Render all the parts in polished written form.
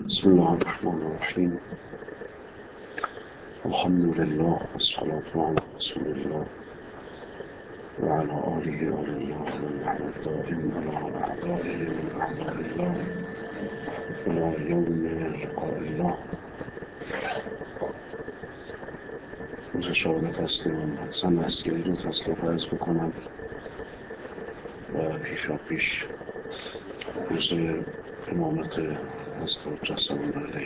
بسم الله الرحمن الرحیم. الحمد لله والصلاة على رسول الله وعلى آله الله والنعم الدائم على أعدائه من أعداء الله إلى يوم لقاء الله. روز شهادت هستیم. حسن عسکری رو تسلیت عرض بکنم و پیش روز امامت حضرت جسد الله علیه.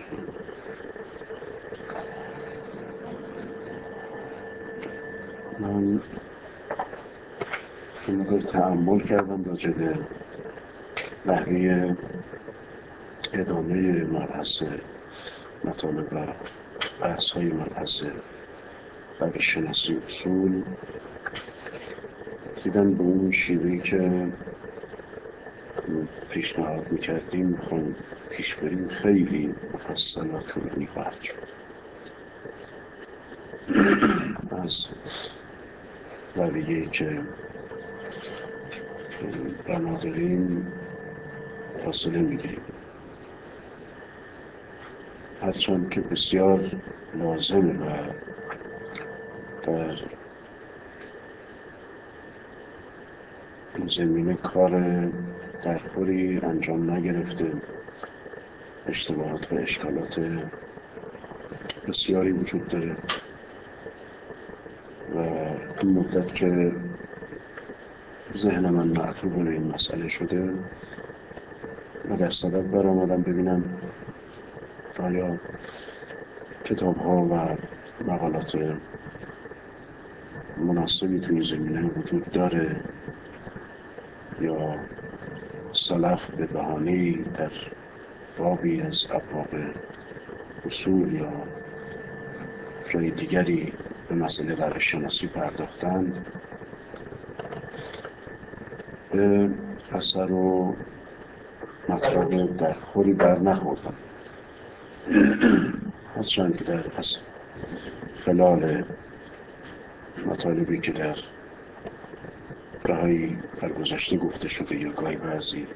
من این مقدار تأمل کردم راجع به نحوه ادامه مبحث مطالب و بحث های مبحث روش شناسی اصول. دیدم به اون شیوهی که پیشنهاد میکردیم میخوایم پیش بریم خیلی مفصل و طولانی خواهد شد. از رویه‌ای که بنا داریم فاصله میگیریم، هرچند که بسیار لازمه و در این زمینه کار درخوری انجام نگرفته. اشتباهات و اشکالات بسیاری وجود داره و این مدت که ذهن من معطوف به این مسئله شده و در صدد برآمدم ببینم آیا کتاب ها و مقالات مناسبی توی زمینه وجود داره یا سلف به بهانه‌ای در بابی از ابواب اصول یا جای دیگری به مسئله روش شناسی پرداختند. به اثر و مطلب درخوری بر نخوردم، هرچند که در خلال مطالبی که در گاهی در گذشته گفته شده یا گاهی بعضی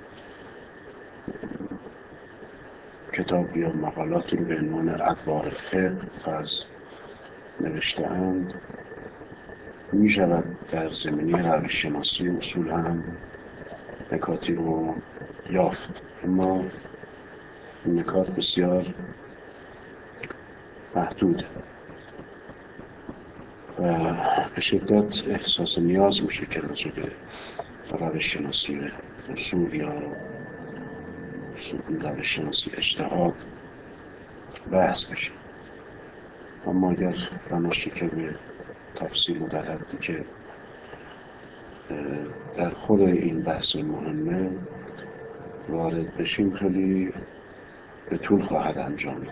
کتاب یا مقالاتی رو به عنوان ادوار فقه فرض نوشته اند، می شود در زمینه روش شناسی اصول هم نکاتی رو یافت، اما این نکات بسیار محدود و به شدت احساس نیاز میشه که راجع به روش شناسی اصول یا روش شناسی اجتهاد بحث بشه. اما اگر بناشه که به تفصیل و در حدی که در خود این بحث مهمه وارد بشیم خیلی به طول خواهد انجامید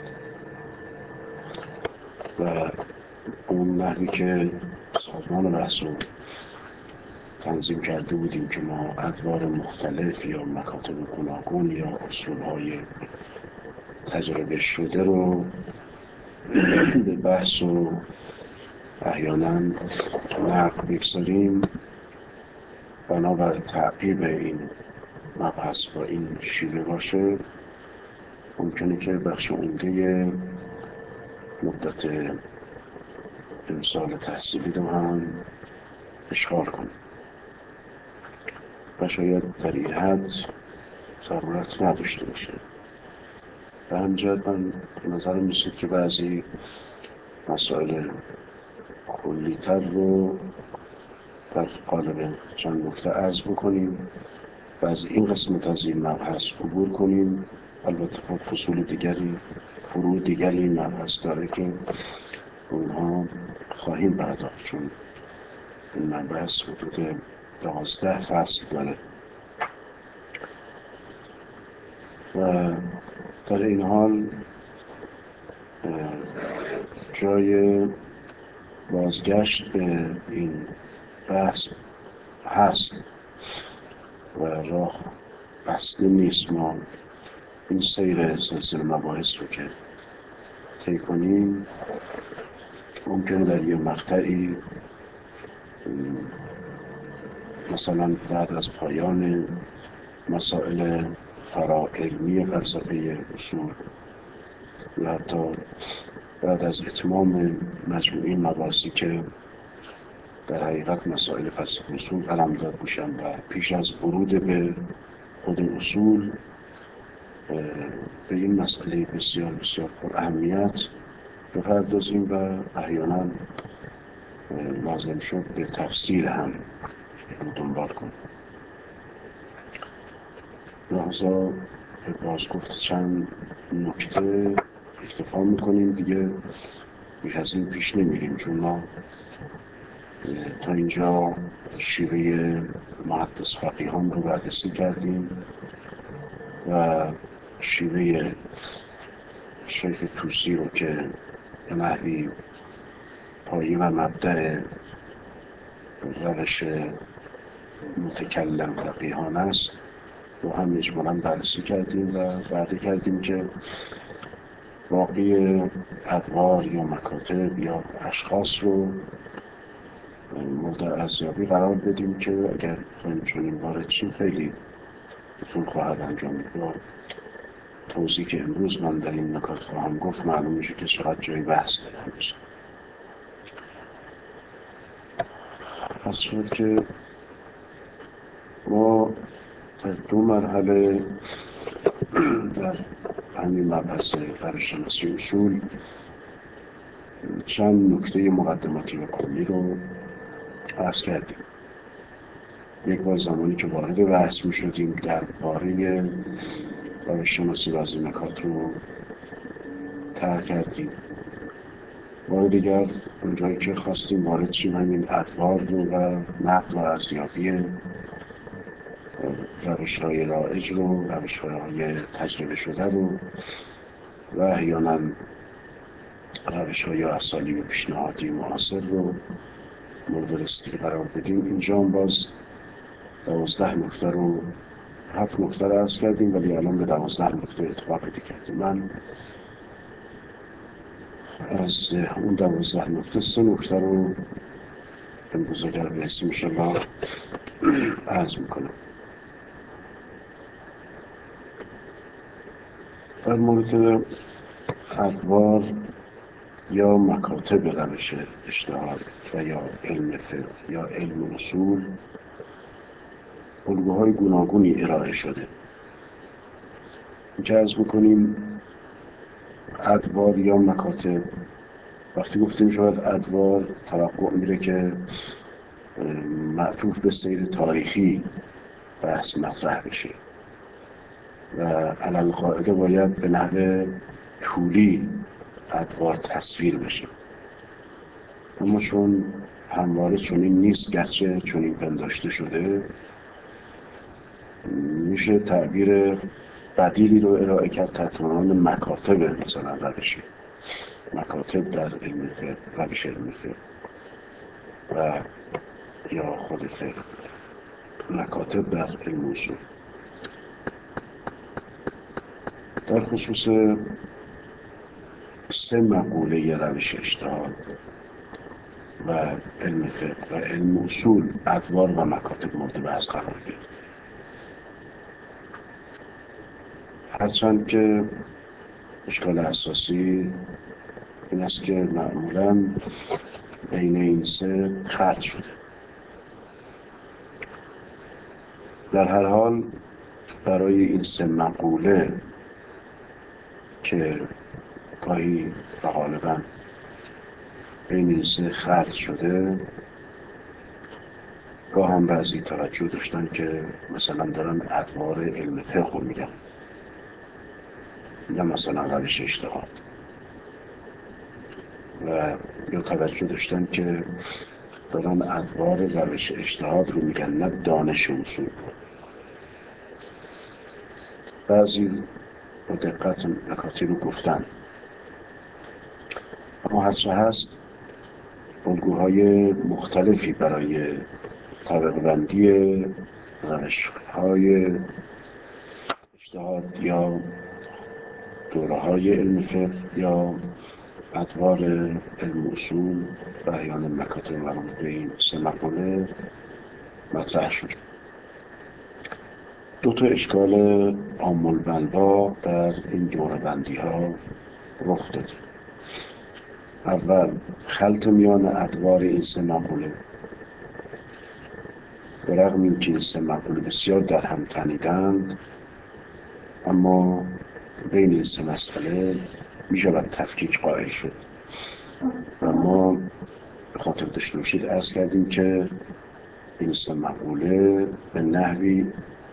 و اون نحوی که سازمان بحث رو تنظیم کرده بودیم که ما ادوار مختلف یا مکاتب گوناگون یا اصولهای تجربه شده رو به بحث و احیانا نقد بگذاریم، بنابر تعقیب این مبحث با این شیوه باشه ممکنه که بخش عمده مدت امسال تحصیلی رو هم اشغال کنه و شاید در این حد ضرورت نداشته باشه. به همین جهت من به نظرم می‌رسید که بعضی مسائل کلی‌تر رو در قالب چند نکته عرض بکنیم و از این قسمت از این مبحث عبور کنیم. البته خب فصول دیگری، فروع دیگری این مبحث داره که به اونها خواهیم پرداخت، چون این مبحث حدود 12 فصل داره و در این حال جای بازگشت به این بحث هست و راه بسته نیست. ما این سیر سلسله مباحث رو که طی کنیم ممکنه در یه مقطعی مثلا بعد از پایان مسائل فراعلمی فلسفه اصول و حتی بعد از اتمام مجموعه مباحثی که در حقیقت مسائل فلسفه اصول قلمداد میشن و پیش از ورود به خود اصول به این مسئله بسیار بسیار پر اهمیت بپردازیم و احیانا لازم شد به تفسیر هم رو دنبال کنیم. لحظا به بازگفت چند نکته اکتفا میکنیم، دیگه بیش از این پیش نمیریم، چون ما تا اینجا شیوه محدث فقیهان رو بررسی کردیم و شیوه شیخ طوسی رو که به نحوی پایه و مبدأ روش متکلم فقیهان است رو هم اجمالا بررسی کردیم و وعده کردیم که باقی ادوار یا مکاتب یا اشخاص رو مورد ارزیابی قرار بدیم که اگر بخوایم چنین وارد شیم خیلی طول خواهد انجامید. با توضیحی که امروز من در این نکات خواهم گفت معلوم میشه که چقدر جای بحث داره هنوز. از شد که ما در دو مرحله در همین مبحث روش‌شناسی اصول چند نکته مقدماتی و کلی رو عرض کردیم. یک بار زمانی که وارد بحث می شدیم درباره روش‌شناسی بعضی نکات رو طرح کردیم. بار دیگر اونجایی که خواستیم وارد شیم همین ادوار رو و نقد و ارزیابی روش‌های رایج رو، روش‌های تجربه شده رو و احیانا روش‌های یا اسالیب پیشنهادی معاصر رو مورد رسیدگی قرار بدیم. اینجا هم باز 12 نکته رو 7 نکته رو عرض کردیم، ولی الان به 12 نکته ارتقا پیدا کردیم. من از اون 12 نکته 3 نکته رو امروز اگر برسیم انشاءالله عرض میکنم. در مورد ادوار یا مکاتب روش اجتهاد و یا علم فقه یا علم اصول الگوهای گوناگونی ارائه شده. که عرض میکنیم ادوار یا مکاتب، وقتی گفتیم شاید ادوار توقع میره که معطوف به سیر تاریخی بحث مطرح بشه و علل قاعده باید به نحو طولی ادوار تصویر بشه، اما چون همواره چنین نیست، گرچه چنین پنداشته شده، میشه تعبیر بدیلی رو ارائه کرد تحت عنوان مکاتب مثلا روشی، مکاتب در علم فقه، روش علم فقه و یا خود فقه، مکاتب در علم اصول. در خصوص 3 مقوله روش اجتهاد و علم فقه و علم اصول ادوار و مکاتب مورد بحث قرار گرفت. هرچند که اشکال اساسی این است که معمولاً بین این 3 خلط شده. در هر حال برای این 3 مقوله که گاهی و غالباً بین این 3 خلط شده، گاه هم بعضی توجه داشتن که مثلا دارن ادوار علم فقه رو میگن یا مثلا روش اجتهاد، و یا توجه داشتن که دارن ادوار روش اجتهاد رو میگن نه دانش اصول. بعضی با دقت نکاتی رو گفتن، اما هرچه هست الگوهای مختلفی برای طبقه بندی روش‌های اجتهاد یا دوره‌های علم فقه یا ادوار علم اصول و احیانا مکاتب مربوط به این 3 مقوله مطرح شد. دو تا اشکال عام البلوا در این دوره‌بندی ها رخ داده. اول خلط میان ادوار این سه مقوله. به رغم اینکه این سه مقوله بسیار در هم تنیدند، اما بین این سه مسئله می شود تفکیک قائل شد. و ما به خاطر داشته باشید عرض کردیم که این سه مقوله به نحوی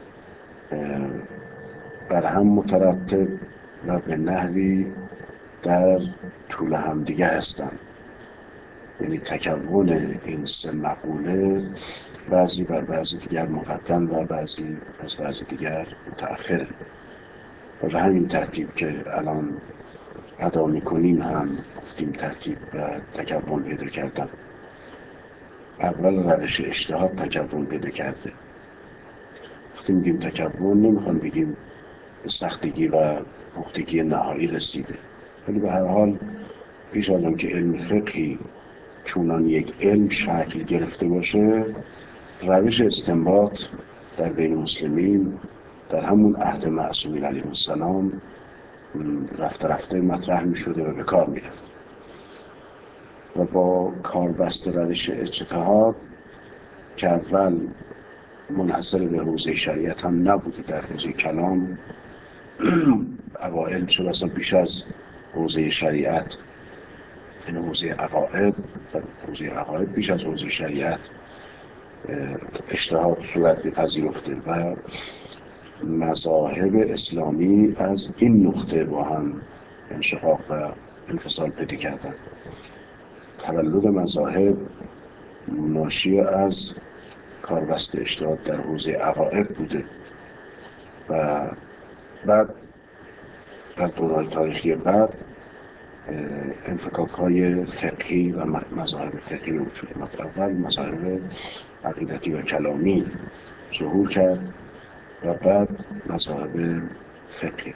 بر هم مترتب و به نحوی در طول همدیگه هستند. یعنی تکون این سه مقوله بعضی بر بعضی دیگر مقدم و بعضی از بعضی دیگر متأخره. و به همین ترتیب که الان ادا میکنیم هم گفتیم ترتیب و تکون پیدا کردن. اول روش اجتهاد تکون پیدا کرده. وقتی میگیم تکون نمیخوام بگیم به سختگی و پختگی نهایی رسیده، ولی به هر حال پیش از اون که علم فقهی چونان یک علم شکل گرفته باشه، روش استنباط در بین مسلمین در همون عهد معصومین علیهم السلام رفته رفته مطرح می شده و به کار می رفت و با کاربست روش اجتهاد که اول منحصر به حوزه شریعت هم نبوده، در حوزه کلام اوائل چه بسا بیش از حوزه شریعت، این حوزه عقاید، در حوزه عقاید بیش از حوزه شریعت اجتهاد صورت بپذیرفته و مذاهب اسلامی از این نقطه با هم انشقاق و انفصال پیدا کردن. تولد مذاهب ناشی از کاربست اجتهاد در حوزه عقاید بوده و بعد در دورهای تاریخی بعد انفکاک‌های فقهی و مذاهب فقهی رو وجود اومد. اول مذاهب عقیدتی و کلامی ظهور کرد و بعد مذاهب فقهی.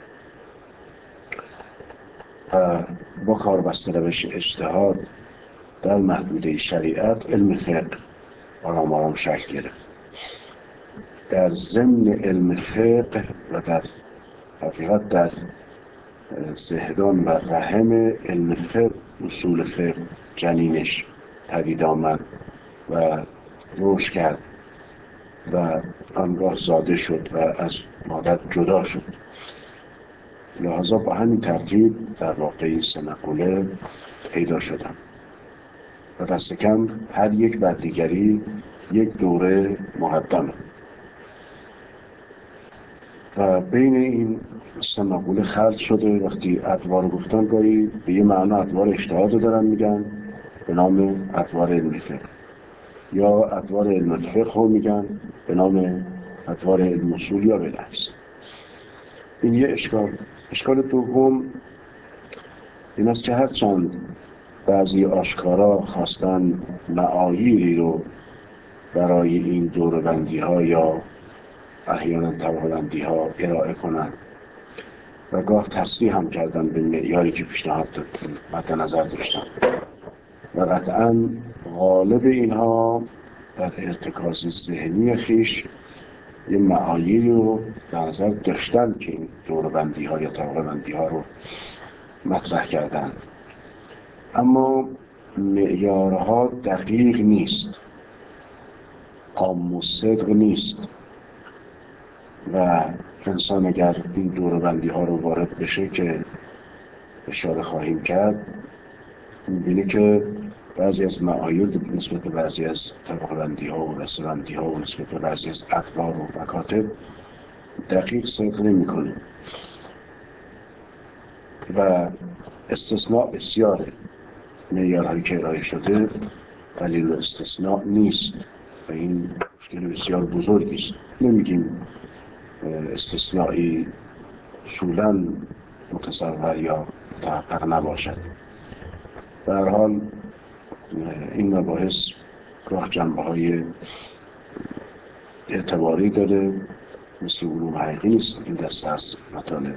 و با کاربست روش اجتهاد در محدوده شریعت علم فقه آرام آرام شکل گرفت. در ضمن علم فقه و در حقیقت در زهدان و رحم علم فقه اصول فقه جنینش پدید آمد و رشد کرد و آنگاه زاده شد و از مادر جدا شد. لحاظا با همین ترتیب در واقع این سه مقوله پیدا شدن و دست کم هر یک بر دیگری یک دوره مقدمه و بین این سه مقوله خلط شده. وقتی ادوار گفتن گاهی به یه معنا ادوار اجتهاد رو دارن میگن به نام ادوار علم فقه، یا ادوار علم فقه رو میگن به نام ادوار علم اصول، یا بالعکس. این یه اشکال. اشکال دوم این است که هرچند بعضی آشکارا خواستن معاییری رو برای این دوره‌بندی ها یا احیانا طبقه‌بندی ها ارائه کنن و گاه تصریح هم کردن به معیاری که پیشنهاد مد نظر داشتن و قطعاً غالب اینها در ارتکاز ذهنی خیش یه معاییری رو در نظر داشتن که این دوره‌بندی ها یا طبقه‌بندی ها رو مطرح کردن، اما معیارها دقیق نیست، عام الصدق نیست و انسان اگر این دوره‌بندی ها رو وارد بشه که اشاره خواهیم کرد، می‌بینی که بعضی از معاییر نسبت به بعضی از طبقه‌بندی ها و دسته‌بندی ها و نسبت به بعضی از ادوار و مکاتب دقیق صدق نمی‌کنه و استثناء بسیاره. معیارهایی که ارائه شده دلیل استثناء نیست و این مشکل بسیار بزرگی است. نمیگیم استثنایی اصولاً متصور یا متحقق نباشد. به هر حال این مباحث گاه جنبه‌های اعتباری داره، مثل علوم حقیقی نیست این دسته از مطالب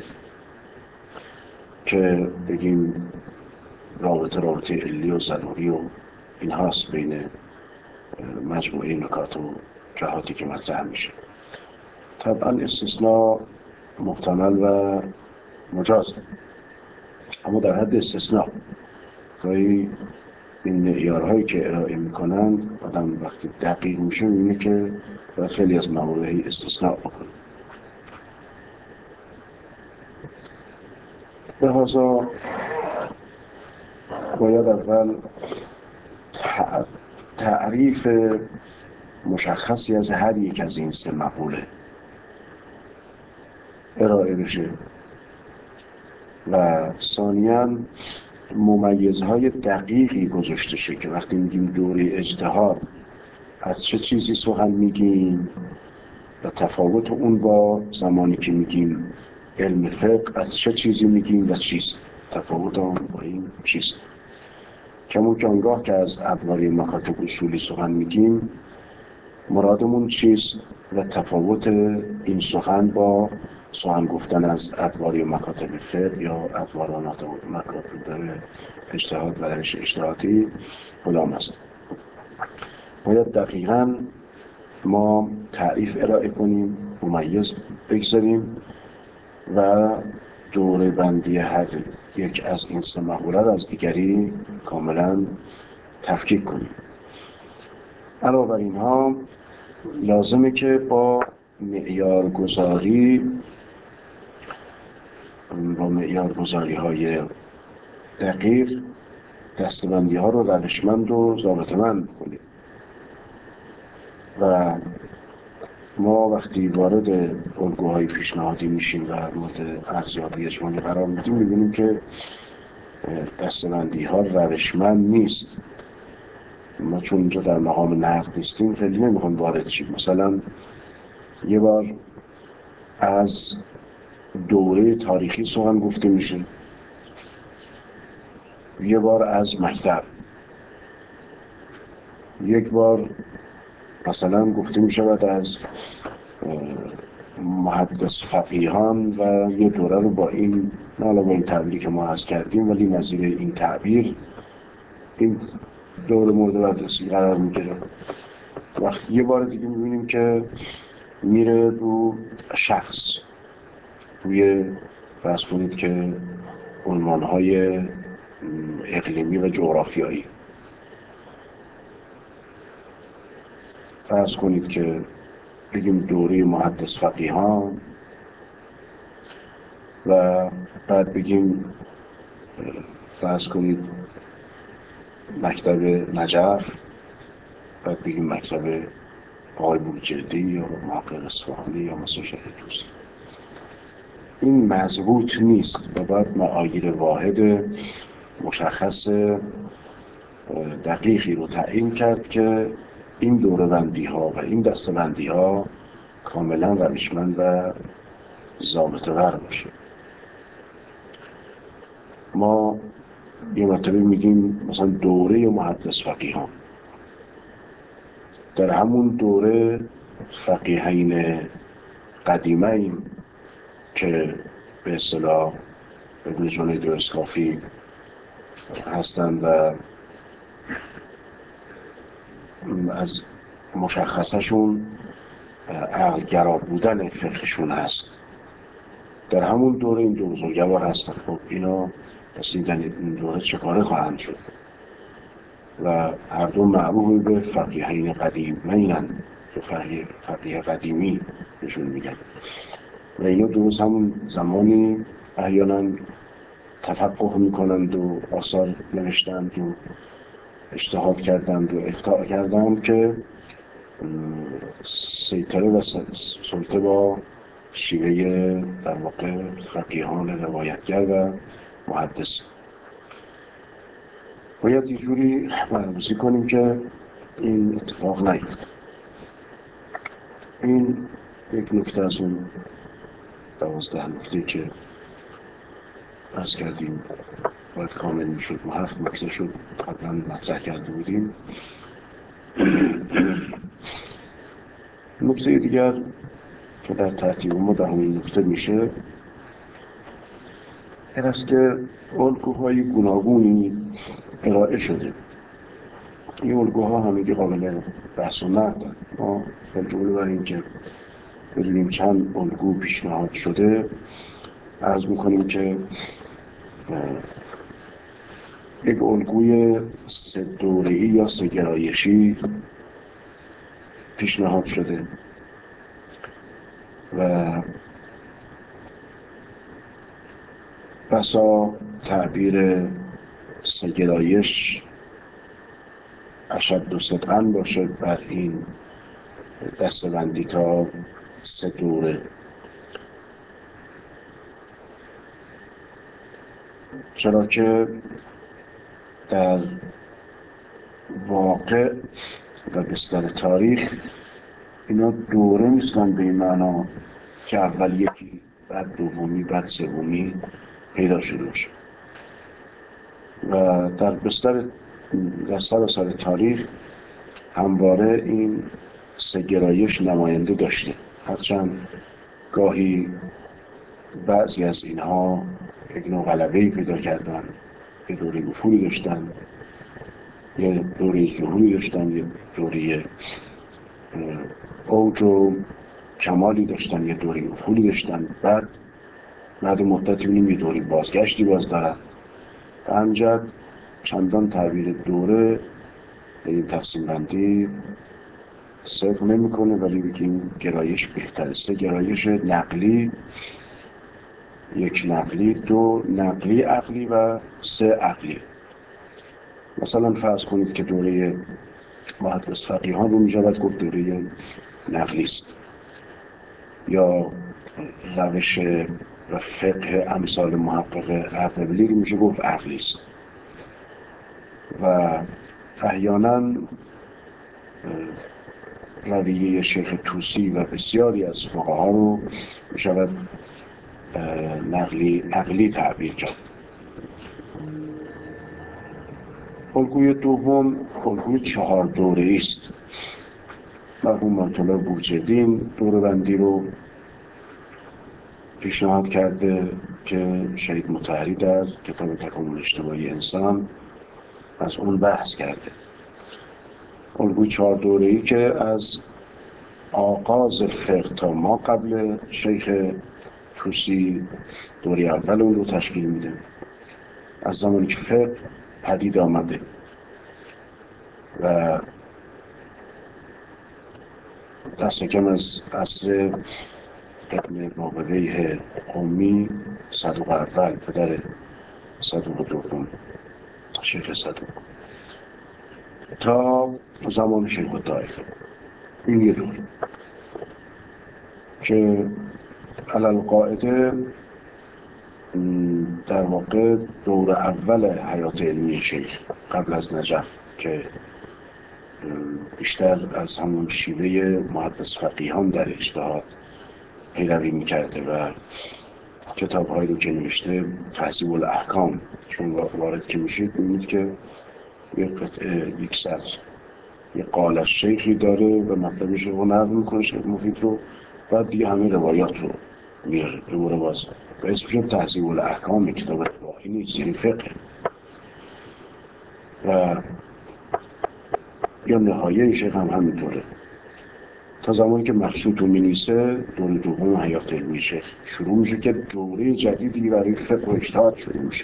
که بگیم رابطه علی و ضروری و این هاست بین مجموعه نکات و جهاتی که مطرح میشه. طبعا استثناء محتمل و مجاز، اما در حد استثناء. گاهی این معیارهایی که ارائه میکنند آدم وقتی دقیق میشه میبینه که باید خیلی از موارد استثناء بکنه. لذا باید اول تعریف مشخصی از هر یک از این سه مقوله ارائه بشه و ثانیاً ممیزهای دقیقی گذاشته شه که وقتی میگیم دوره اجتهاد از چه چیزی سخن میگیم و تفاوت اون با زمانی که میگیم علم فقه از چه چیزی میگیم و چیست، تفاوت اون با این چیست. کمون که آنگاه که از ادواری مکاتب اصولی سخن میگیم مرادمون چیست و تفاوت این سخن با سخن گفتن از ادواری مکاتب فقه یا ادوار مکاتب اجتهاد و روش اجتهادی کدام است. باید دقیقاً ما تعریف ارائه کنیم، ممیز بگذاریم و دوره بندی هر یک از این سه مقوله را از دیگری کاملا تفکیک کنیم. علاوه بر اینها لازمه که با معیارگذاری های دقیق دسته‌بندی ها رو روشمند و ضابطه‌مند کنیم و ما وقتی وارد الگوهای پیشنهادی میشیم و مورد ارزیابی اجمالی قرار میدیم میبینیم که دسته‌بندی ها روشمند نیست. ما چون اینجا در مقام نقد نیستیم خیلی نمیخوایم وارد شیم. مثلا یه بار از دوره تاریخی سخن گفته میشه، یه بار از مکتب، یک بار مثلا گفته میشود از محدث فقیهان و یه دوره رو با این، نه با این تعبیری که ما عرض کردیم ولی نظیر این تعبیر این دوره مورد بررسی قرار میگیره. وقت یه بار دیگه میبینیم که میره رو شخص، روی فرض کنید که عنوانهای اقلیمی و جغرافیایی، فرض کنید که بگیم دوره محدث فقیهان و بعد بگیم فرض کنید مکتب نجف، بعد بگیم مکتب آقای بروجردی یا محقق اصفهانی یا مثلا شیخ توسی. این مضبوط نیست و باید معاییر واحد مشخص دقیقی رو تعیین کرد که این دوره بندی ها و این دسته بندی ها کاملا روشمند و ضابطه ور باشه. ما یه مرتبه میگیم مثلا دوره محدث فقیهان، در همون دوره فقیهین قدیمین که به اصطلاح ابن جنید و اسحافی هستند و از مشخصشون عقلگرا بودن فقهشون هست، در همون دوره این دو بزرگوار هستن. خب اینا پس این دوره چه کاره خواهند شد و هر دو معروف به فقیهین قدیمینن، فقیه قدیمی بهشون میگن و اینا درست همون زمانی احیانا تفقه میکنند و آثار نوشتند و اجتهاد کردند و افتاء کردند که سیطره و سلطه با شیوه در واقع فقیهان روایتگر و محدث. باید یه جوری بررسی کنیم که این اتفاق نیفته. این یک نکته از اون 12 نکته که عرض کردیم باید کامل میشد. ما 7 نکته شد قبلا مطرح کرده بودیم. نکته دیگر که در ترتیب ما 10مین نکته میشه این است که الگوهای گوناگونی ارائه شده. این الگوها همگی قابل بحث و نقدن. ما خیلی جمله بریم که ببینیم چند الگو پیشنهاد شده. عرض میکنیم که یک الگوی سه دوره‌ای یا سه گرایشی پیشنهاد شده و بسا تعبیر سه گرایش اشد و صدقاً باشه بر این دسته‌بندی تا سه دوره، چرا که در واقع و بستر تاریخ اینا دوره نیستن به این معنا که اول یکی بعد دومی بعد سومی پیدا شده باشه و در سراسر تاریخ همواره این سه گرایش نماینده داشته، هرچند گاهی بعضی از اینها یک نوع غلبه‌ای پیدا کردن، یه دوره افولی داشتن، یه دوره ظهوری داشتن، یه دوره اوج و کمالی داشتن، یه دوره افولی داشتن، بعد مدتی بینیم یه دوره بازگشتی باز دارن. به همین چندان تعبیر دوره به این تقسیم بندی صدق نمی‌کنه، ولی بگیم گرایش بهتره. سه گرایش نقلی، یک نقلی، دو نقلی عقلی و سه عقلی. مثلا فرض کنید که دوره محدث فقیهان رو میشود گفت دوره نقلی است، یا روش و فقه امثال محقق اردبیلی رو میشه گفت عقلی است و احیانا رویه شیخ طوسی و بسیاری از فقها رو میشود نقلی عقلی تعبیر کرد. الگوی دوم الگوی 4 دوره‌ای است. مرحوم آیت الله بورجردی دوره بندی رو پیشنهاد کرده که شهید مطهری در کتاب تکامل اجتماعی انسان از اون بحث کرده. الگوی 4 دوره‌ای که از آغاز فقه تا ما قبل شیخ طوسی دوره اول اون رو تشکیل میده، از زمانی که فقه پدید آمده و دست کم از عصر ابن بابویه قمی، صدوق اول پدر صدوق دوم شیخ صدوق، تا زمان شیخ الطائفه. این یه دور که علل قاعده در واقع دور اول حیات علمی شیخ قبل از نجف که بیشتر از همون شیوه محدث فقیهان در اجتهاد پیروی میکرده و کتاب‌هایی رو که نوشته تهذیب الاحکام، چون وارد که میشید میبینید که یک قطعه، یک سطر، یک قال از شیخی داره و مطلب شیخ رو نقل میکنه شیخ مفید رو، بعد دیگه همه روایات رو میاره دوباره باز و اسمش تهذیب الاحکام، کتاب روایی نیست، یعنی فقه. و یا نهایه شیخ هم همینطوره تا زمانی که مقصود رو می‌نویسه دوره دوم حیات علمی شیخ شروع میشه که دوره جدیدی برای فقه و اجتهاد شروع میشه.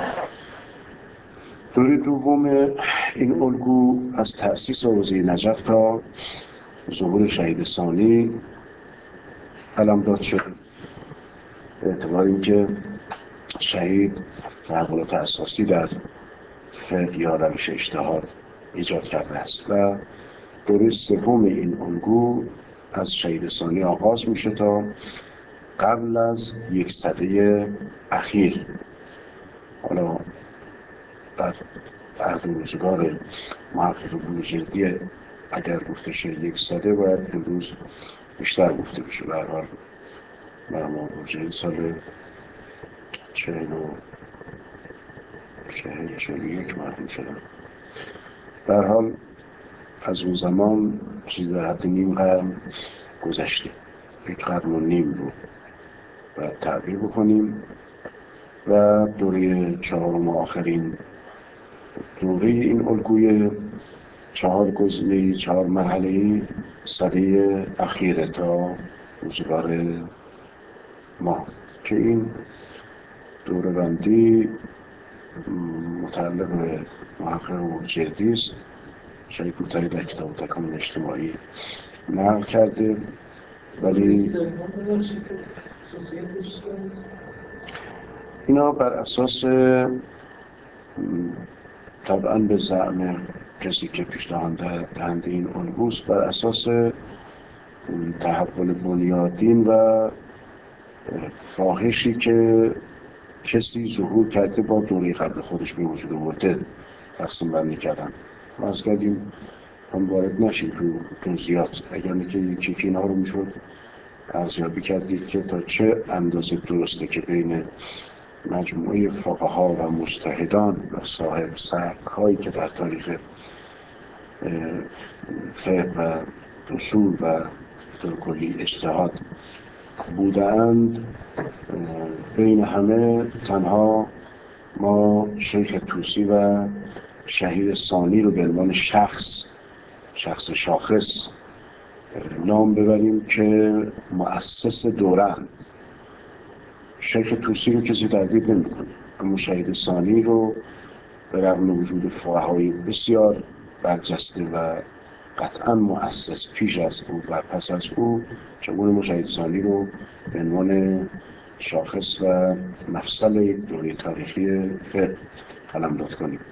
دوره دوم این الگو از تأسیس حوزه نجف تا ظهور شهید ثانی قلمداد شد، به اعتبار اینکه شهید تحولات اساسی در فقه یا روش اجتهاد ایجاد کرده است و دوره سوم این الگو از شهید ثانی آغاز میشه تا قبل از 100 اخیر. حالا در عهد و روزگار محقق بروجردی اگر گفته شه 100 باید امروز بیشتر گفته بشه. به هر حال مرحوم بروجردی سال 41 مرحوم شدن. در حال از اون زمان چیزی در حد نیم قرن گذشته، 1.5 قرن رو باید تعبیر بکنیم و دوره 4 آخرین دوره این الگوی 4 گزینه‌ای 4 مرحله‌ای 100 اخیره تا روزگار ما که این دوره‌بندی متعلق به محقق بروجردی است. شاید کوتاهی در کتاب تکامل اجتماعی نقل کرده، ولی اینا بر اساس طبعا به زعم کسی که پیشنهاد دهنده این الگوست، بر اساس تحول بنیادین و فاحشی که کسی ظهور کرده با دوره قبل خودش به وجود آورده تقسیم بندی کردن. ما از کردیم هم وارد نشیم تو جزئیات، اگر نه که یکی اینها رو میشد ارزیابی کردید که تا چه اندازه درسته که بین مجموعه فقها و مجتهدان و صاحب سبک هایی که در تاریخ فقه و اصول و طور کلی اجتهاد بودند، بین همه تنها ما شیخ طوسی و شهید ثانی رو به عنوان شخص شاخص نام ببریم که مؤسس دوران. شیخ طوسی رو کسی تردید نمی‌کنه، اما شهید ثانی رو به رغم وجود فقهای بسیار برجسته و قطعا مؤسس پیش از او و پس از او، چگونه ما شهید ثانی رو به عنوان شاخص و مفصل دوره تاریخی فقه قلمداد کنیم.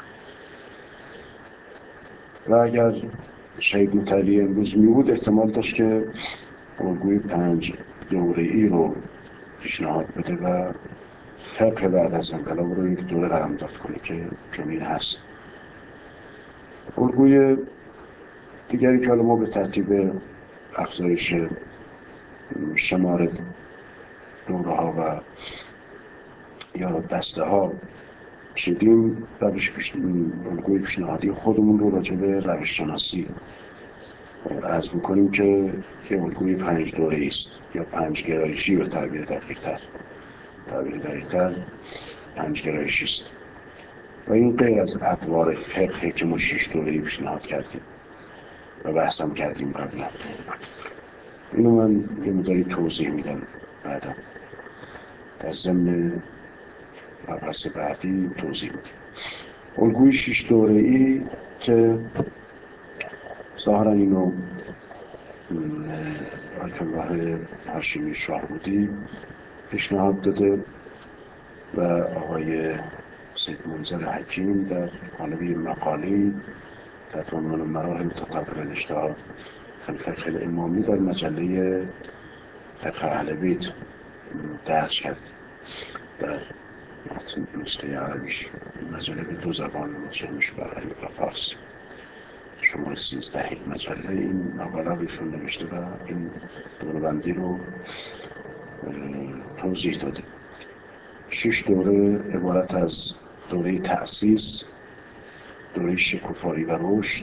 و اگر شهید مطلعی امروز می بود، احتمال داشت که الگوی 5 دوره‌ای رو پیشنهاد بده و فقه بعد از انقلاب رو یک دوره قلمداد کنه که چنین هست. الگوی دیگری که حالا ما به ترتیب افزایش شمار دوره ها و یا دسته ها چیدیم، الگوی پیشنهادی خودمون رو راجع به روش شناسی عرض میکنیم که یه الگوی 5 دوره است یا 5 گرایشی به تعبیر دقیق‌تر 5 گرایشی است و این غیر از ادوار فقه که ما 6 دوره‌ای پیشنهاد کردیم و بحثم کردیم قبلا. اینو من یه مقداری توضیح میدم بعدا در ضمن مبحث بعدی توضیح میدم. الگوی 6 دوره‌ای که ظاهرا اینو آیت الله هاشمی شاهرودی پیشنهاد داده و آقای سید منظر حکیم در قالب مقاله‌ای تحت عنوان مراحل تطور الاجتهاد فی الفقه الامامی در مجله فقه اهل بیت درج کرد. در نسخه عربیش مجله به 2 زبان منتشر میشه، به عربی و فارسی. شماره 13 مجله این مقاله رو ایشون نوشته و این دوره‌بندی رو توضیح داده. 6 دوره عبارت از دوره تأسیس، دوره شکوفایی و رشد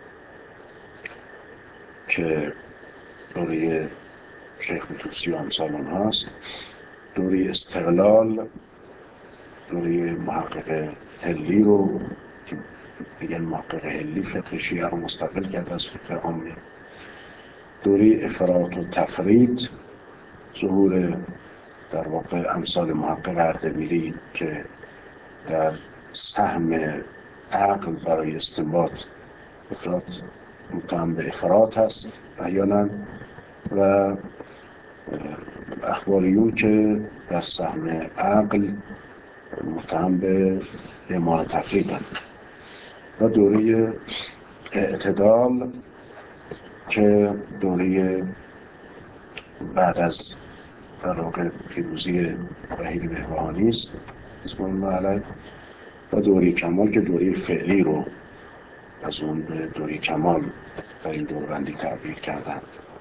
که دوره شیخ طوسی و امثال اونها هست، دوره استقلال، دوره محقق هلی رو که بگن محقق هلی فقه شیعه رو مستقل کرد از فقه عامه، دوره افراط و تفرید، ظهور در واقع امثال محقق اردبیلی که در سهم عقل برای استنباط افراط متهم به افراط هست احیانا، و اخباریون که در سهم عقل متهم به اعمال تفرید هست، و دوره اعتدال که دوره بعد از در واقع پیروزی وحید بهبهانی است حزب الله علیه، و دوره کمال که دوره فعلی رو از اون به دوره کمال در این دوره‌بندی تعبیر کردن.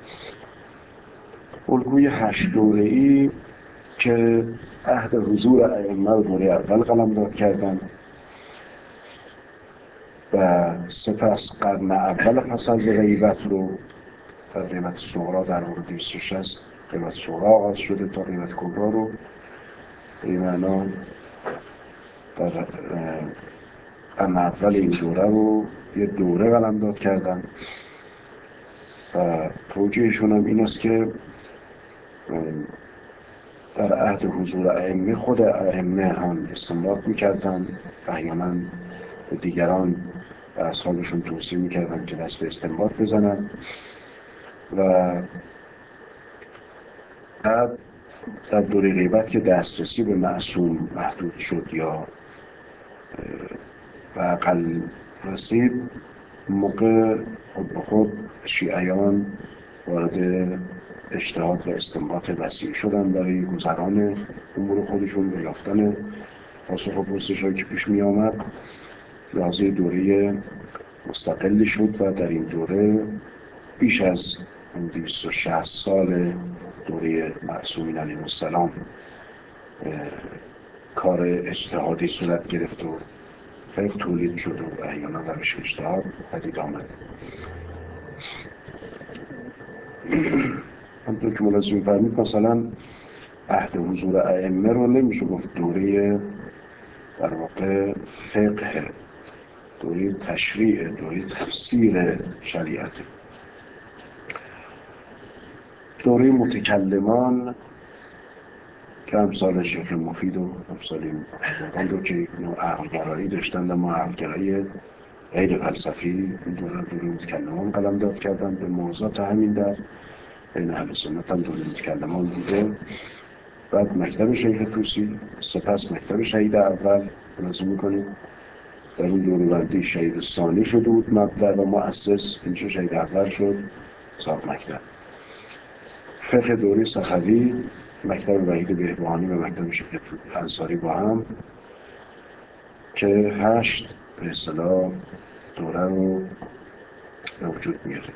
الگوی 8 دوره‌ای که عهد حضور ائمه رو دوره اول قلمداد کردن و سپس قرن اول پس از غیبت رو در غیبت صغرا در واقع 260 غیبت صغرا آغاز شده تا غیبت کبرا رو به این معنا در قرن اول این دوره رو یه دوره قلمداد کردن و توجیهشون هم این است که در عهد حضور ائمه خود ائمه هم استنباط میکردن، احیانا به دیگران و اصحابشون توصیه میکردن که دست به استنباط بزنن. و بعد در دوره غیبت که دسترسی به معصوم محدود شد یا به اقل رسید، موقع خود به خود شیعیان وارد اجتهاد و استنباط وسیع شدن برای گذران امور خودشون و یافتن پاسخ و پرسش‌هایی که پیش می آمد. لحاظه دوره مستقلی شد و در این دوره بیش از 260 سال دوره معصومین علیهم السلام کار اجتهادی صورت گرفت و فقه تولید شد و احیانا روش اجتهاد پدید آمد. همطور که ملاحظه می‌فرمایید مثلا عهد حضور ائمه رو نمیشه گفت دوره در واقع فقه، دوره تشریع، دوره تفسیر شریعت. دوره متکلمان که امثال شیخ مفید و امثال این رو که عقلگرایی داشتند، اما عقلگرایی غیر فلسفی، این دوره متکلمان قلمداد کردن. به موضوعات همین در بین اهل سنت هم دوره متکلمان بوده. بعد مکتب شیخ طوسی، سپس مکتب شهید اول. لازم میکنید در اون دوربندی شهید ثانی شده بود مبدأ و مؤسس، اینجا شهید اول شد صاحب مکتب. فقه دوره صفوی، مکتب وحید بهبهانی و مکتب شیخ انصاری با هم که 8 به اصطلاح دوره رو به وجود میاره.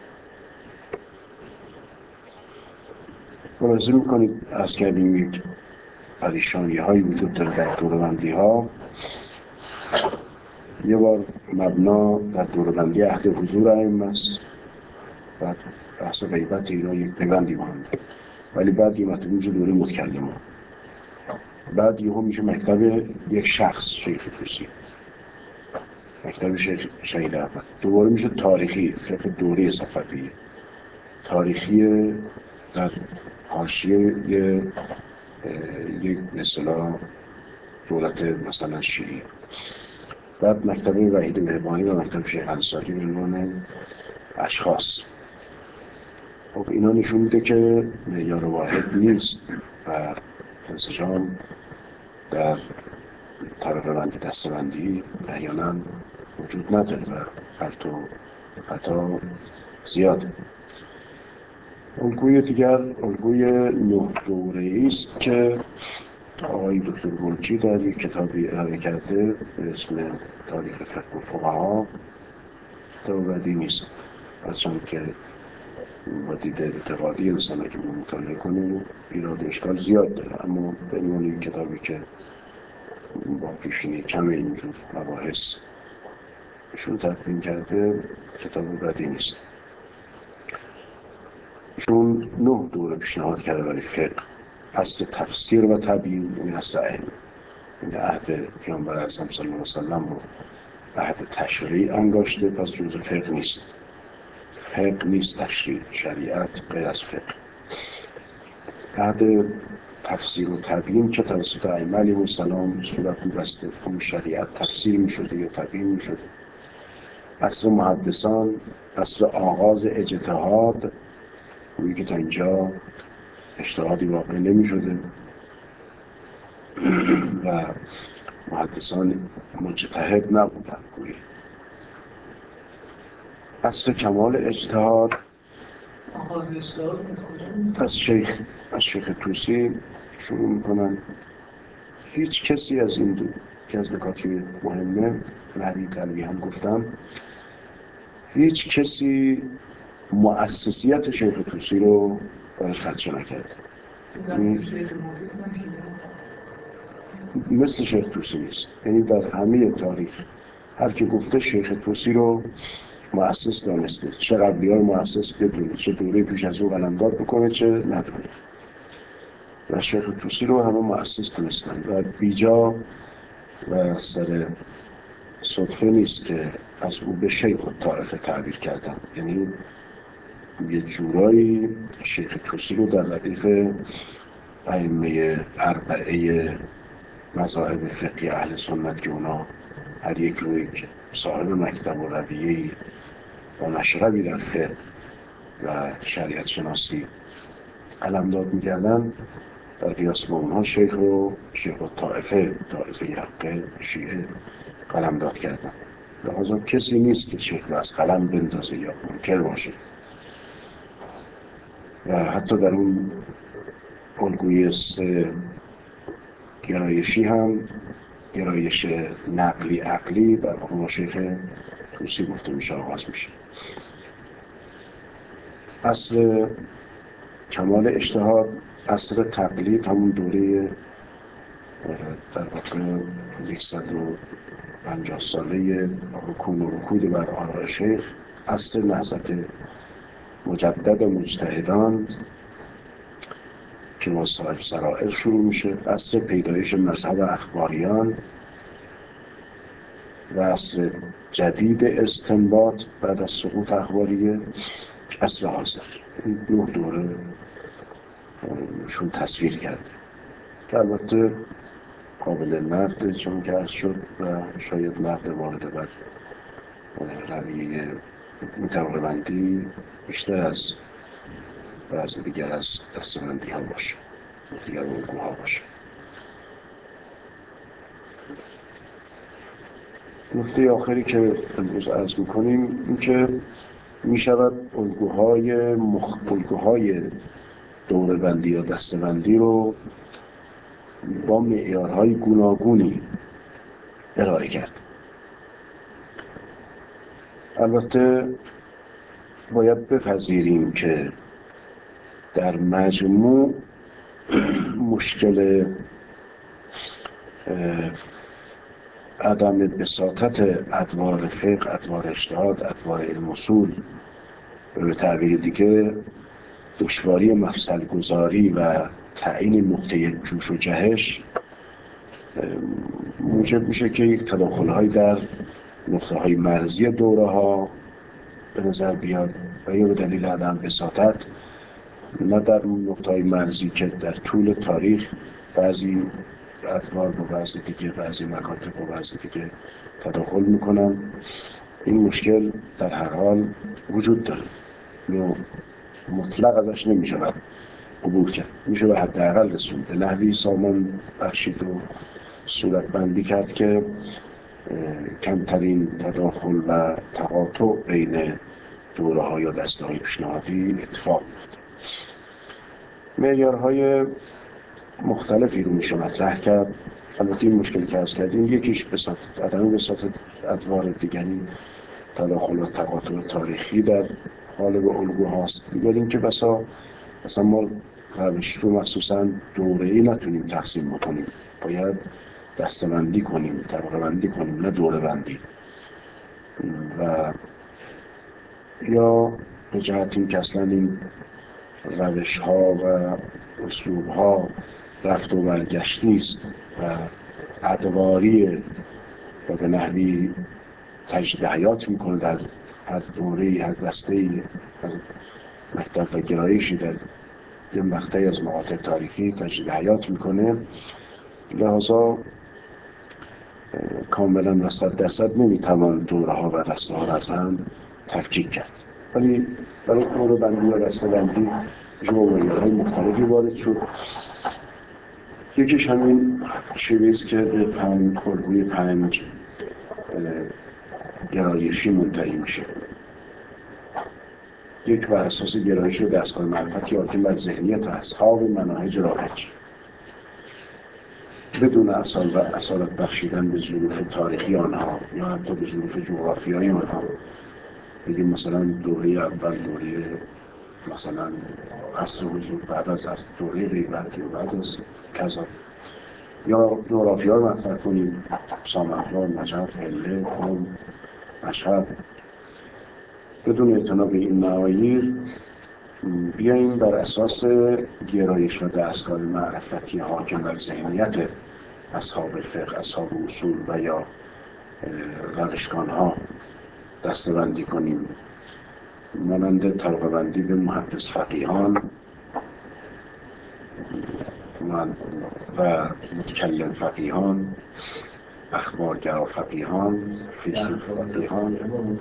ملاحظه میکنید از کردیم یک پریشانی هایی وجود داره در دوربندی ها. یه بار مبنا در دوربندی عهد حضور ائمه است، بعد بحث غیبت اینا یک پیوندی مانده، ولی بعد یه مرتبه میشه دوره متکلمان، بعد یهو میشه مکتب یک شخص شیخ طوسی، مکتب شهید اول. دوباره میشه تاریخی، فقه دوره صفوی، تاریخی در حاشیه یک به اصطلاح دولت مثلا شیعی. بعد مکتب وحید بهبهانی و مکتب شیخ انصاری به عنوان اشخاص. خب اینا نشون میده که معیار واحد نیست و انسجام در طبقه‌بندی دسته‌بندی احیانا وجود نداره و خلط و خطا زیاده. الگوی دیگر الگوی 9 دوره‌ای است که آقای دکتر گلچی در یک کتابی ارائه کرده به اسم تاریخ فقه و فقها. کتاب بدی نیست، هرچند که با دید اعتقادی انسان که مطالعه کنه ایراد و اشکال زیاد داره، اما به عنوان یک کتابی که با پیشینه کم اینجور مباحث ایشون تدوین کرده کتاب بدی نیست. ایشون 9 دوره پیشنهاد کرده برای فقه. اصل تفسیر و تبیین، این اصل ائمه، این عهد پیامبر اعظم صلی الله علیه وسلم رو عهد تشریع انگاشته، پس جزء فقه نیست. فقه نیست تشریع، شریعت غیر از فقه. عهد تفسیر و تبیین که توسط ائمه علیهم السلام صورت می‌بسته، اون شریعت تفسیر می‌شده یا تبیین می‌شده. عصر محدثان، عصر آغاز اجتهاد، گویی که تا اینجا اجتهادی واقع نمی‌شده و محدثان مجتهد نبودن گویی. عصر کمال اجتهاد از شیخ طوسی شروع میکنن. هیچ کسی از این دو که از نکاتی مهمه نحوی تلویحاً گفتم، هیچ کسی مؤسسیت شیخ طوسی رو برش خدشه نکرد. مثل شیخ طوسی نیست. یعنی در همه تاریخ هر که گفته شیخ طوسی رو مؤسس دانسته، چه قبلی ها رو مؤسس بدونه، چه دوره پیش از او قلمداد بکنه چه ندونه، و شیخ طوسی رو همه مؤسس دونستن و بیجا و سر صدفه نیست که از او به شیخ الطائفه تعبیر کردن. یعنی یه جورایی شیخ طوسی رو در ردیف ائمه اربعه مذاهب فقهی اهل سنت که اونا هر یک رو یک صاحب مکتب و رویه‌ای و مشربی در فقه و شریعت شناسی قلمداد می‌کردن، در قیاس با اونها شیخ طائفه حق شیعه قلمداد کردن. لحاظا کسی نیست که شیخ رو از قلم بندازه یا منکر باشه. و حتی در اون الگوی سه گرایشی هم گرایش نقلی عقلی در واقع با شیخ طوسی گفته میشه، آغاز میشه. اصل کمال اجتهاد، اصل تقلید همون دوره در واقع 150 ساله رکون و رکود بر آراء شیخ، اصل نهضت مجدد مجتهدان که با صاحب سرائر شروع میشه، اصل پیدایش مذهب اخباریان و اصل جدید استنباط بعد از سقوط اخباریه، اصل حاضر. این 9 دوره شون تصویر کرده که البته قابل نقد چون که عرض شد و شاید نقد وارد بر رویه این طبقه بندی بیشتر از بعضی دیگر از دسته‌بندی ها باشه، دیگر الگوها باشه. نکته آخری که امروز عرض میکنیم این که میشود الگوهای دوره‌بندی یا دسته‌بندی رو با معیارهای گوناگونی ارائه کرد. البته باید بپذیریم که در مجموع مشکل عدم بساطت ادوار فقه، ادوار اجتهاد، ادوار علم اصول، به تعبیر دیگه دشواری مفصل گذاری و تعیین نقطه جوش و جهش موجب میشه که یک تداخل‌هایی در نقطه‌های مرزی دوره‌ها به نظر بیاد و یا به دلیل عدم بساطت نه در نقطه‌های مرزی که در طول تاریخ بعضی ادوار با بعضی دیگه، بعضی مکاتب با بعضی دیگه تداخل میکنن. این مشکل در هر حال وجود داره، اینو مطلق ازش نمیشه عبور کرد، میشه به حداقل رسوند، به نحوی سامان بخشید و صورت بندی کرد که کمترین تداخل و تقاطع بین دوره ها یا دسته های پیشنهادی اتفاق میفته. معیارهای مختلفی رو میشه مطرح کرد. البته این مشکلی که عرض کردیم یکیش عدم بساطت ادوار، دیگری تداخل و تقاطع تاریخی در قالب الگوهاست، دیگر این که بسا اصلا ما روش رو مخصوصا دوره‌ای نتونیم تقسیم بکنیم، باید دسته‌بندی کنیم، طبقه بندی کنیم، نه دوره بندی. و یا به جهت این که اصلا این روش ها و اسلوب ها رفت و برگشتی است و ادواری و به نحوی تجدید حیات میکنه در هر دوره‌ای، هر دسته‌ای، هر مکتب و گرایشی در یه مقطعی از مقاطع تاریخی تجدید حیات میکنه، لحاظا کاملا و 100% نمیتوان دوره ها و دسته ها را از هم تفکیک کرد. ولی برای دوره بندی و دسته بندی معیارهای مختلفی وارد شد. یکیش همین شیوه‌ایست که به الگوی 5 گرایشی منتهی میشه. یک، بر اساس گرایش و دستگاه معرفتی حاکم بر ذهنیت اصحاب مناهج رایج بدون اصالت بخشیدن به ظروف تاریخی آنها یا حتی به ظروف جغرافیایی آنها. بگیم مثلا دوره اول، دوره مثلا عصر حضور، بعد از دوره غیبت یا بعد از کذا، یا جغرافیا رو مطرح کنیم، سامرقند، نجف، حله، قم، مشهد. بدون اعتنا به این معاییر بیاییم بر اساس گرایش و دستگاه معرفتی حاکم بر ذهنیت اصحاب فقه، اصحاب اصول و یا روشگان ها دسته بندی کنیم مانند طبقه بندی به محدث فقیهان و متکلم فقیهان، اخبارگرا فقیهان، فیلسوف فقیهان.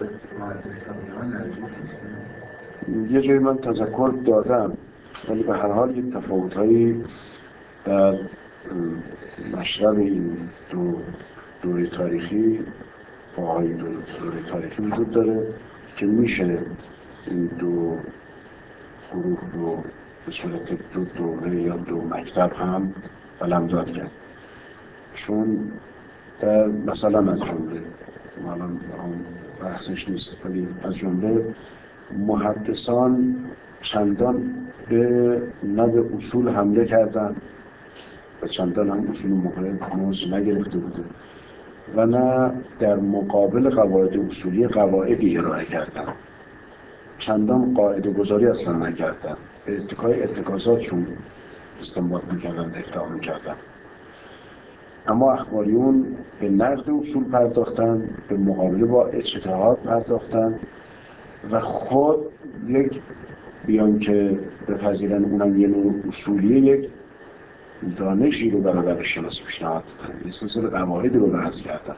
یه جایی من تذکر دادم، ولی به هر حال یک تفاوت‌هایی در مشرب این دوره تاریخی، فقهای دوره تاریخی وجود داره که میشه این دو گروه رو به صورت دو دوره یا دو مکتب هم قلمداد کرد. چون در مثلا از جمله، الان بحثش نیست، ولی از جمله محدثان چندان نه به اصول حمله کردن و چندان هم اصول موقع موضوع نگرفته بوده و نه در مقابل قواعد اصولی قواعدی ارائه کردن، چندان قاعده گذاری اصلا نکردن، به اتکای ارتکازاتشون استنباط میکردن، افتحام میکردن. اما اخباریون به نقد اصول پرداختن، به مقابله با اجتهاد پرداختن و خود یک بیان که بپذیرن اونم یه نوع اصولیه، یک دانشی رو برای روش شناسی پیشنهاد دادن، یه سلسله قواعد رو بحث کردن.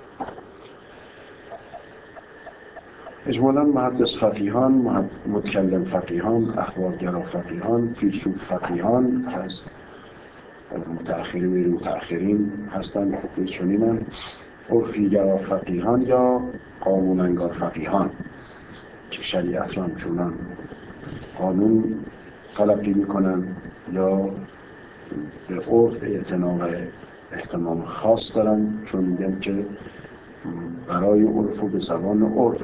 اجمالاً محدث فقیهان، متکلم فقیهان، اخبارگرا فقیهان، فیلسوف فقیهان که از متأخرین هستن، حتی چنینن عرفیگرا فقیهان یا قانون‌انگار فقیهان که شریعت رو همچنان قانون تلقی میکنن یا به عرف اهتمام خاص دارن، چون میگن که برای عرف و به زبان عرف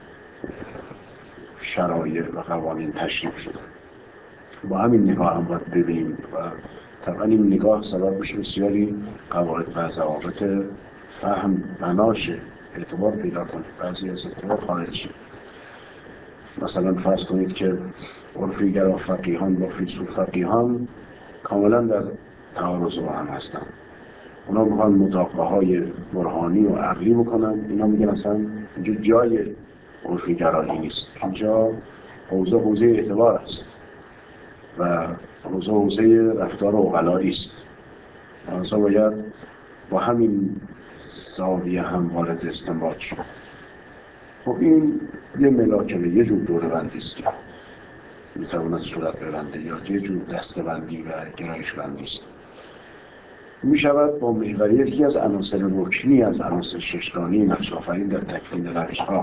شرایع و قوانین تشریح شده. با همین نگاه هم باید ببینیم و طبعا این نگاه سبب میشه بسیاری قواعد و ضوابط فهم بناشه اعتبار پیدا کنه، بعضی از اعتبار خارج شه. مثلا فرض کنید که عرفیگرا فقیهان با فیلسوف فقیهان کاملا در تعارض با هم هستن. اونا میخوان مطابقه های برهانی و عقلی بکنن، اینا میگن اصلا اینجا جای عرفیگرایی نیست، اینجا حوزه اعتبار است و حوزه رفتار عقلایی است، لذا باید با همین زاویه هم وارد استنباط شد. خب این یه ملاکمه، یه جور دوره بندی است که میتواند صورت ببنده یا یه جور دسته بندی و گرایش بندی است. میشود با محوریت یکی از عناصر رکنی از عناصر ششگانی نقش آفرین در تکوین روش‌ها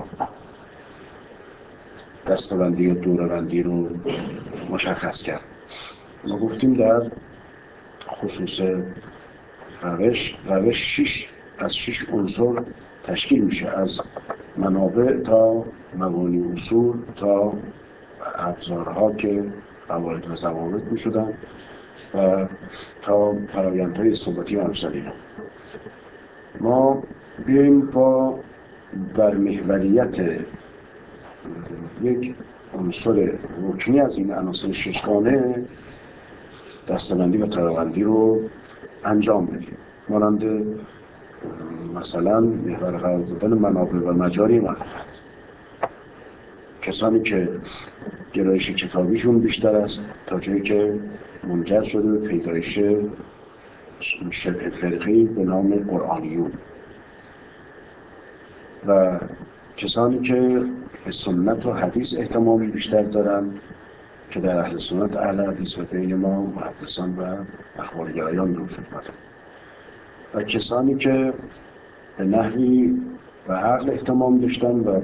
دسته بندی یا دوره بندی رو مشخص کرد. ما گفتیم در خصوص روش از 6 عنصر تشکیل میشه، از منابع تا مبانی اصول تا ابزارها که قواعد و ضوابط میشدن و تا فرآیندهای استنباطی و امثال. ما بیاییم با برمحوریت یک عنصر رکنی از این عناصر ششگانه دسته‌بندی و طبقه‌بندی رو انجام بدیم، مانند مثلا محور قرار دادن منابع و مجاری معرفت. کسانی که گرایش کتابیشون بیشتر است تا جایی که منجر شده به پیدایش شبه فرقه‌ای به نام قرآنیون و کسانی که به سنت و حدیث اهتمامی بیشتر دارن که در اهل سنت اهل حدیث و بین ما محدثان و اخبارگرایان به وجود اومدن و کسانی که به نحوی و عقل اهتمام داشتن و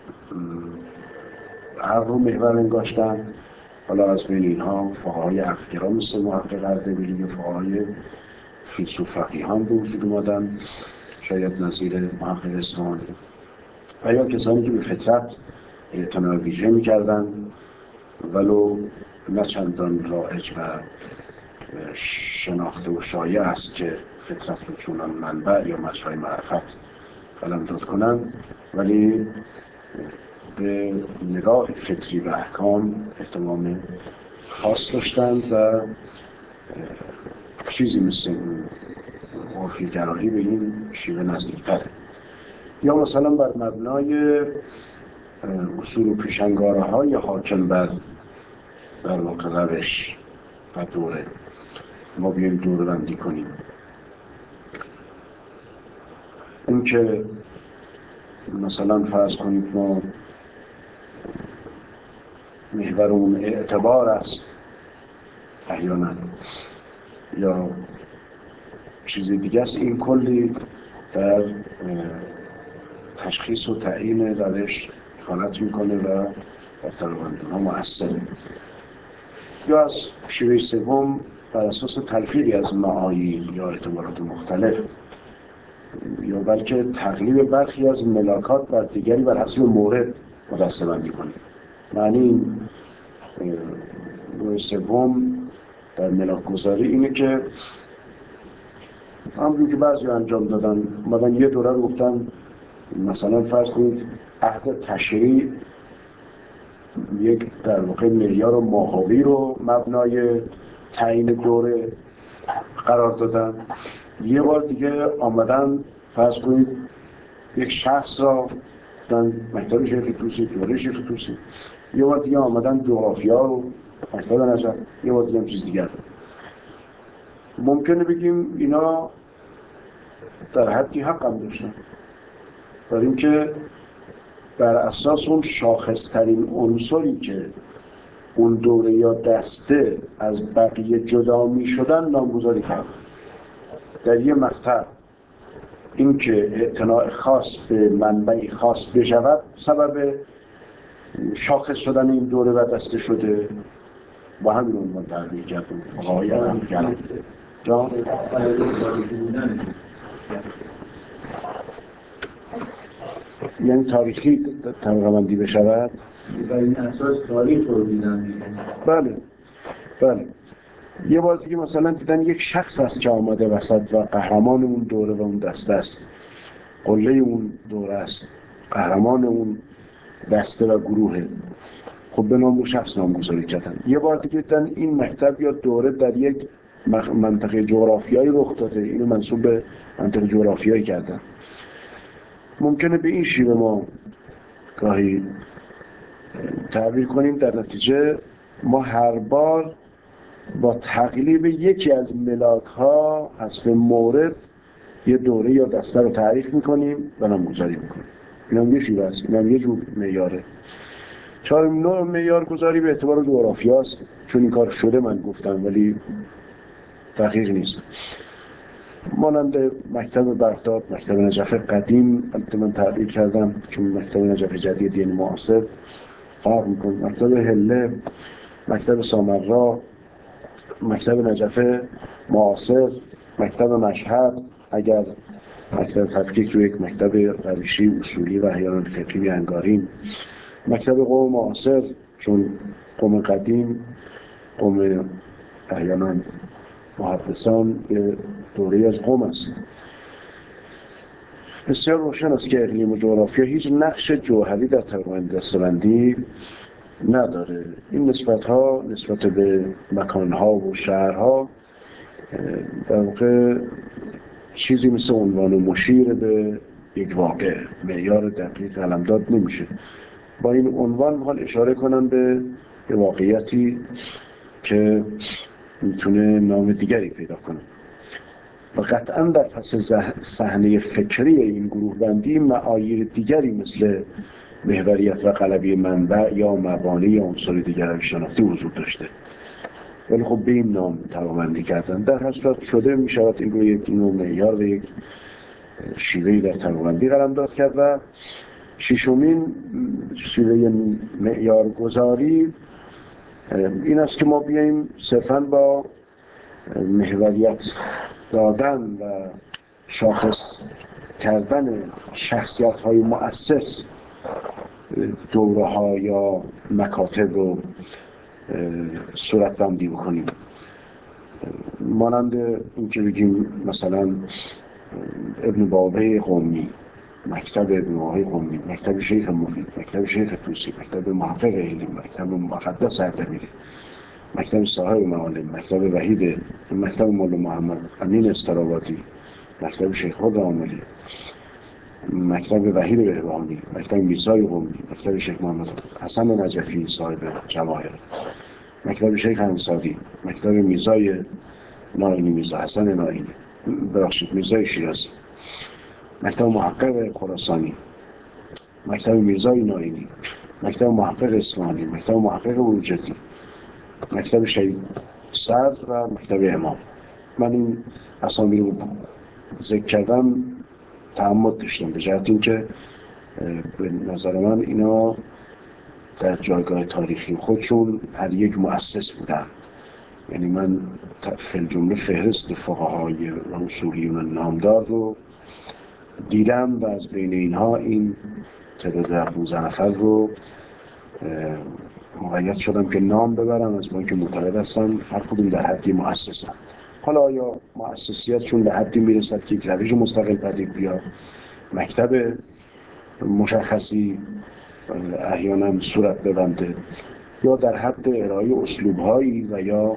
عقل رو محور انگاشتن. حالا از بین اینها فقهای عقلگرا مثل محقق اردبیلی و فقهای فیلسوف فقیهان به وجود اومدن، شاید نظیر محقق اصفهانی، و یا کسانی که به فطرت اعتنا ویژه می‌کردن ولو نه چندان رایج و شناخته و شایع است که فطرت رو چونان منبع یا مجرای معرفت قلمداد کنند، ولی به نگاه فطری و احکام اهتمام خاص داشتند و چیزی مثل عرفی‌گرایی به این شیوه نزدیک‌تره. یا مثلا بر مبنای اصول و پیشنگاره های حاکم بر در واقع روش و دوره ما بیاییم دوره بندی کنیم. این که مثلا فرض کنید ما محورمون اعتبار است احیانا یا چیز دیگه است، این کلی در تشخیص و تعیین روش دخالت میکنه و در طبقه‌بندی ها مؤثره. یا از شیوه سوم بر اساس تلفیقی از معاییر یا اعتبارات مختلف یا بلکه تقلیب برخی از ملاکات بر دیگری بر حسب مورد دسته‌بندی کنیم. معنی این نوع سوم در ملاک گذاری اینه که همونجور که بعضی انجام دادن اومدن یه دوره رو گفتن مثلا فرض کنید عهد تشریع یک در واقع معیار ماهوی رو مبنای تعیین دوره قرار دادن. یه بار دیگه آمدن فرض کنید یک شخص را گفتن مکتب شیخ طوسی، دوره شیخ طوسی. یه بار دیگه آمدن جغرافیا رو مکتب نجف، یه بار دیگه هم چیز دیگر. ممکنه بگیم اینا در حدی حق هم داشتن، برای اینکه بر اساس اون شاخصترین عنصری که اون دوره یا دسته از بقیه جدا می شدن نامگذاری کرد. در یه مقطع این که اعتناع خاص به منبعی خاص بشود سبب شاخص شدن این دوره و دسته شده، با همین عنوان تعبیر کردن آقای احمدگرم جان یعنی تاریخی طبقه بندی بشود. بر این اساس تاریخ رو دیدن. بله بله. یه بار دیگه مثلا دیدن یک شخص است که آمده وسط و قهرمان اون دوره و اون دسته است، قله اون دوره است، قهرمان اون دسته و گروهه، خب به نام اون شخص نامگذاری کردن. یه بار دیگه دیدن این مکتب یا دوره در یک منطقه جغرافیایی رخ داده، اینو منسوب به منطقه جغرافیایی کردن. ممکنه به این شیوه ما گاهی تعبیر کنیم. در نتیجه ما هر بار با تقلیب یکی از ملاک ها حسب مورد یه دوره یا دسته رو تعریف میکنیم و نامگذاری میکنیم. این هم یه شیوه است، این هم یه جور معیاره. چهارمین نوع معیار گذاری به اعتبار جغرافیا است، چون این کار شده من گفتم ولی دقیق نیست. مانند مکتب بغداد، مکتب نجف قدیم، البته من تعبیر کردم چون مکتب نجف جدید یعنی معاصر فرق میکنه، مکتب هله، مکتب سامرا، مکتب نجف معاصر، مکتب مشهد، اگر مکتب تفکیک رو یک مکتب روشی اصولی و احیانا فقهی انگاریم، مکتب قوم معاصر چون قوم قدیم قوم احیانا محدثان به دوره از قوم است. بسیار روشن است که اقلیم و جغرافیا هیچ نقش جوهری در طبقه دسته‌بندی نداره. این نسبت‌ها نسبت به مکان‌ها و شهرها در واقع چیزی مثل عنوان مشیر به یک واقع، معیار دقیق قلمداد نمیشه. با این عنوان میخوان اشاره کنن به واقعیتی که میتونه نام دیگری پیدا کنه. و قطعا در پس صحنه فکری این گروه بندی معاییر دیگری مثل محوریت و قلبی منبع یا مبانی یا عنصر دیگر شناختی وجود داشته، ولی خب به این نام طبقه بندی کردن. در هر صورت شده می شود این رو یک نوع معیار و یک شیوهی در طبقه بندی قلمداد کرد. و ششمین شیوه معیار گذاری این است که ما بیاییم صرفاً با محوریت دادن و شاخص کردن شخصیت های مؤسس دوره ها یا مکاتب رو صورت بندی بکنیم. مانند این که بگیم مثلا ابن بابه قمی، مکتب ابن بابه قمی، مکتب شیخ مفید، مکتب شیخ طوسی، مکتب محقق علمی، مکتب مقدس اردبیلی، مکتب صاحب معالم، مکتب وحید، مکتب مولا محمد امین استرابادی، مکتب شیخ الرحملی. مکتب وحید بهبهانی، مکتب میرزای قمی، مکتب شیخ محمد حسن نجفی صاحب جواهر، مکتب شیخ انصاری، مکتب میرزای نائینی، میرزا حسن نائینی، ببخشید میرزای شیرازی، مکتب محقق خراسانی، مکتب میرزای نائینی، مکتب محقق اصفهانی، مکتب محقق اروجردی، مکتب شهید صدر و مکتب امام. من این اسامی رو ذکر کردم تعمد داشتم به جهت اینکه به نظر من اینا در جایگاه تاریخی خودشون هر یک مؤسس بودن. یعنی من فی الجمله فهرست فقهای و اصولیون نامدار رو دیدم و از بین اینها این تعداد 15 نفر رو مقید شدم که نام ببرم، از من که معتقد هستم هر کدوم در حدی مؤسسن. حالا آیا مؤسسیتشون به حدی میرسد که یک روش مستقل پدید بیاد، مکتب مشخصی احیانا صورت ببنده، یا در حد ارائه اسلوب‌هایی و یا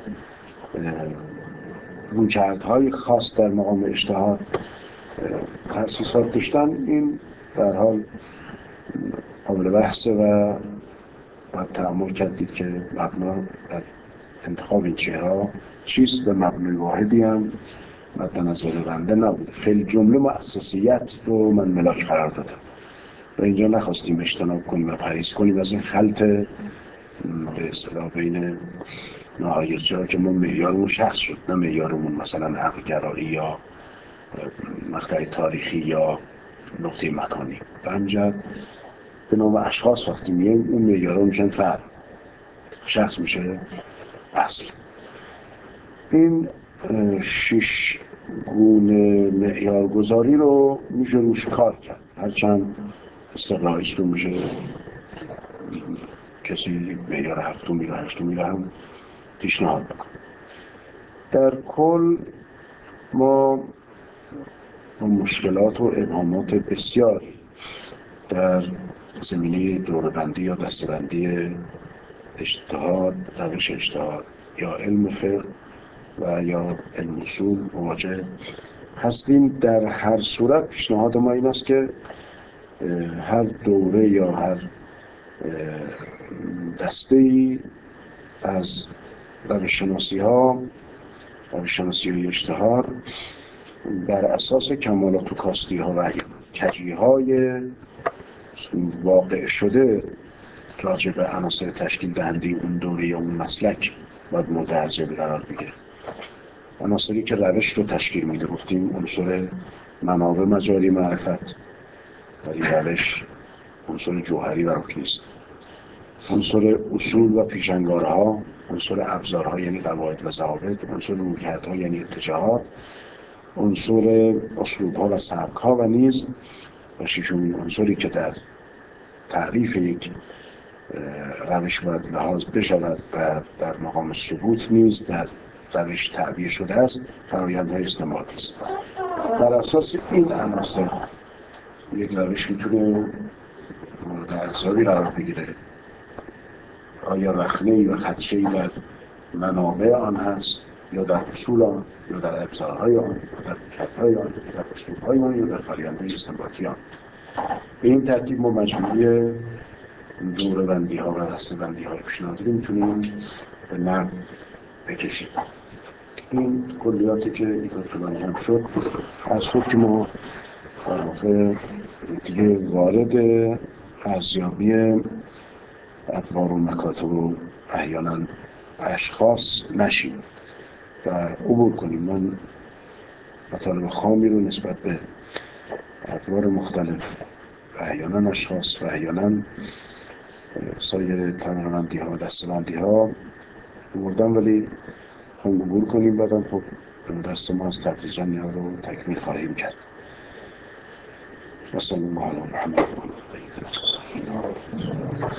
رویکردهای خاص در مقام اجتهاد تأسیسات داشتن، این به هر حال قابل بحثه و باید تأمل کردید که مبنا در انتخاب این چهره‌ها چیست و مبنای واحدی هم مد نظر بنده نبود. خیلی جمله مؤسسیت رو من ملاک قرار دادم و اینجا نخواستیم اجتناب کنیم و پرهیز کنیم از این خلط به اصطلاح بین نهایت، چرا که ما معیارمون شخص شد، نه معیارمون مثلا عقل‌گرایی یا مقطع تاریخی یا نقطه مکانی. به همین به نام اشخاص وقتی میگیم اون معیارها میشن فرد، شخص میشه اصل. این 6 گونه معیارگذاری رو میشه روش کار کرد، هرچند استقلالیست رو میشه کسی معیار 7 و 8 هم پیشنهاد بکنه. در کل ما با مشکلات و ابهامات بسیاری در زمینه دوره‌بندی یا دسته‌بندی اجتهاد، روش اجتهاد یا علم فقه و یا علم اصول مواجه هستیم. در هر صورت پیشنهاد ما این است که هر دوره یا هر دسته‌ای از روش شناسی اجتهاد بر اساس کمالات و کاستی ها و کجی های واقع شده راجع به عناصر تشکیل دهنده اون دوره یا اون مسلک باید مورد ارزیابی قرار بگیره. عناصری که روش رو تشکیل میده، گفتیم عنصر منابع مجاری معرفت در این روش عنصر جوهری و رکنی است، عنصر اصول و پیشنگارها، عنصر ابزارها یعنی قواعد و ضوابط، عنصر رویکردها یعنی اتجاهات، عنصر اسلوب‌ها و سبک‌ها و نیز و ششمین عنصری که در تعریف یک روش باید لحاظ بشود و در مقام ثبوت نیز در روش تعبیه شده است، فرآیندهای استنباطی است. بر اساس این عناصر یک روش میتونه مورد ارزیابی قرار بگیره. آیا رخنه‌ای و خدشه‌ای در منابع آن هست یا در اصول آن یا در ابزارهای آن یا در رویکردهای آن یا در اسلوب‌های آن یا در فرآیندهای استنباطی آن. به این ترتیب ما مجموعه دوره‌بندی‌ها و دسته‌بندی‌های پیشنهادی رو میتونیم به نقد بکشیم. این کلیاتی که اینا طولانی هم شد، هر صبح که ما در واقع دیگه وارد ارزیابی ادوار و مکاتب و احیانا اشخاص نشیم و عبور کنیم. من مطالب خامی رو نسبت به ادوار مختلف و احیانا اشخاص و احیانا سایر طبقه‌بندی ها و دسته‌بندی ها بردم، ولی خواهیم عبور کنیم. بعدم خب دست ما از تدریجا اینا رو تکمیل خواهیم کرد. و صلی الله علی محمد.